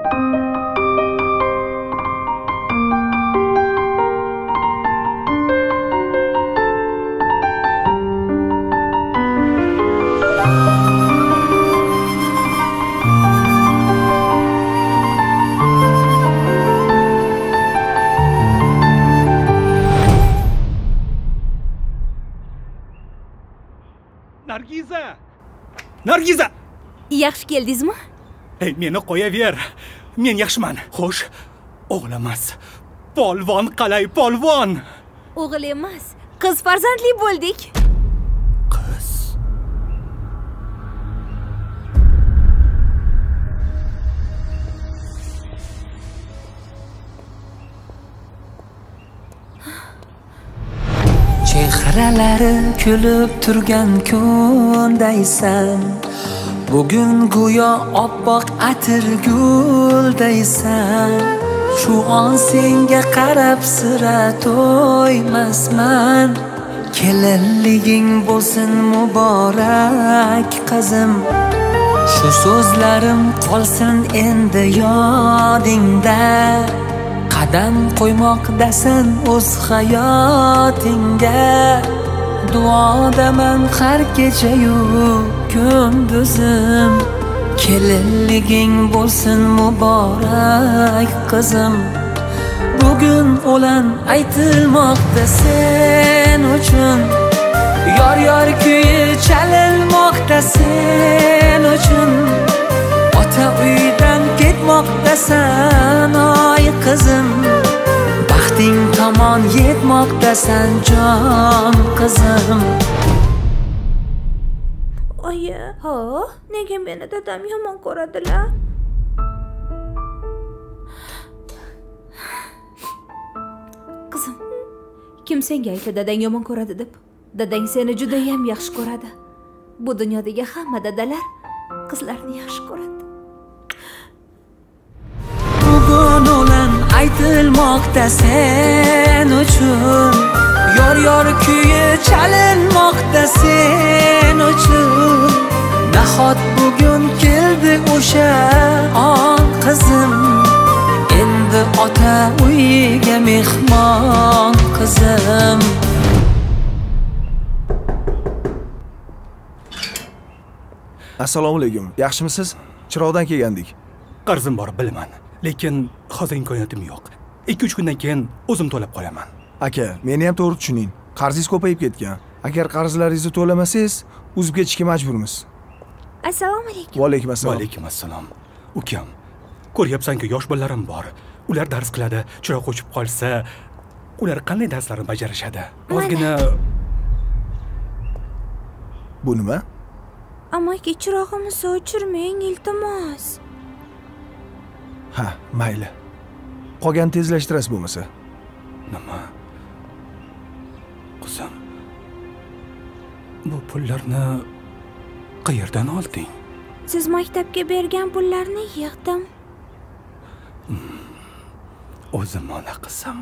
Nargiza! Yaxshi keldingizmi? Meni qo'yaver. Men yaxshiman. Xo'sh, o'g'il emas. Polvon qalay polvon. O'g'il emas, qiz farzandli bo'ldik. Qiz. Chehralari kulib turgan kundaysan. Bugun go'yo oppoq atirguldaysan. Shu on senga qarab sira to'ymasman. Kelinliging bo'lsin muborak qizim. Shu so'zlarim qolsin endi yodingda. Qadam qo'ymoqdasan o'z hayotingga. Duodaman har kecha-yu kunduzim. Kelinliging bo'lsin muborak qizim. Bugun o'lan aytilmoqda sen uchun. Yor kuyi chalinmoqda sen uchun. Ota uydan ketmoqdasan oy qizim. Baxting tomon yetmoqdasan jon qizim. Oyi, nega meni dadam yomon ko'radilar? Qizim, kim senga aytdi dadang yomon ko'radi deb? Dadang seni juda ham yaxshi ko'radi. Bu dunyodagi hamma dadalar qizlarni yaxshi ko'radi. Bugun o'lan aytilmoqda sen uchun. Yor kuyi chalinmoqda sen uchun. Nahot bugun keldi o'sha on qizim. Endi ota uyiga mehmon qizim. Assalomu alaykum. Yaxshimisiz? Chiroqdan kelgandik. Qarzim bor bilaman, lekin hozir imkoniyatim yo'q. 2-3 kundan keyin o'zim to'lab qo'yaman. Aka, meni ham to'g'ri tushuning. Qarzingiz ko'payib ketgan. Agar qarzlaringizni to'lamasangiz, uzib ketishga majburmiz. Assalomu alaykum. Va alaykum assalom. Va alaykum assalom. Ukam, ko'ryapsan-ku, yosh bolalarim bor. Ular dars qiladi, chiroq o'chib qolsa, ular qanday darslarni bajarishadi? Ozgina Bu nima? Amaki, chirog'imizni o'chirmang, iltimos. Ha, mayli. Qolgan tezlashtirasiz bo'lmasa. Nima? Qizim, bu pullarni qayerdan olding? Siz maktabga bergan pullarni yig'dim. O'zim ona qizim.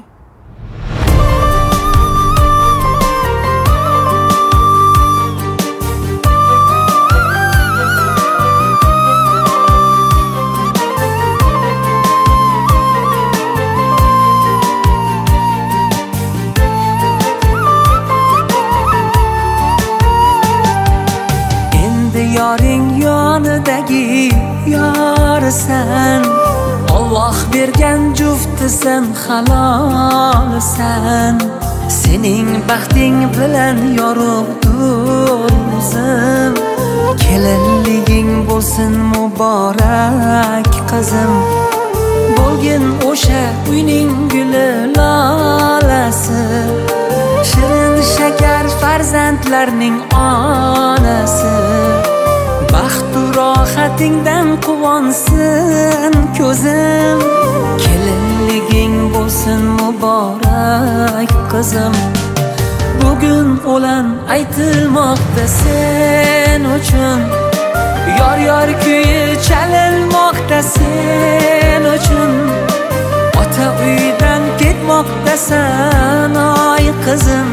Yoring yonidagi yorisan. Alloh bergan juftisan, halolsan. Sening baxting bilan yorug'dur o'zim. Kelinliging bo'lsin muborak qizim. Bo'lgin o'sha uyning guli lolasi. Shirin shakar farzandlarning onasi. Baxt rohatingdan quvonsin ko'zim. Kelinliging bo'lsin muborak qizim. Bugun o'lan aytilmoqda sen uchun. Yor kuyi chalinmoqda sen uchun. Ota uydan ketmoqdasan oy qizim.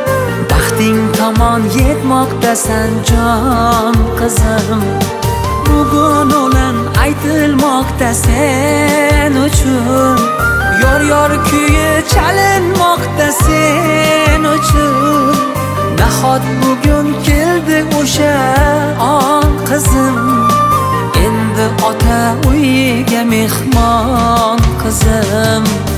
Baxting tomon yetmoqdasan jon qizim. bugun o'lan aytilmoqda sen uchun, yor kuyi chalinmoqda sen uchun. Nahot bugun keldi o'sha on qizim, endi ota uyiga mehmon qizim.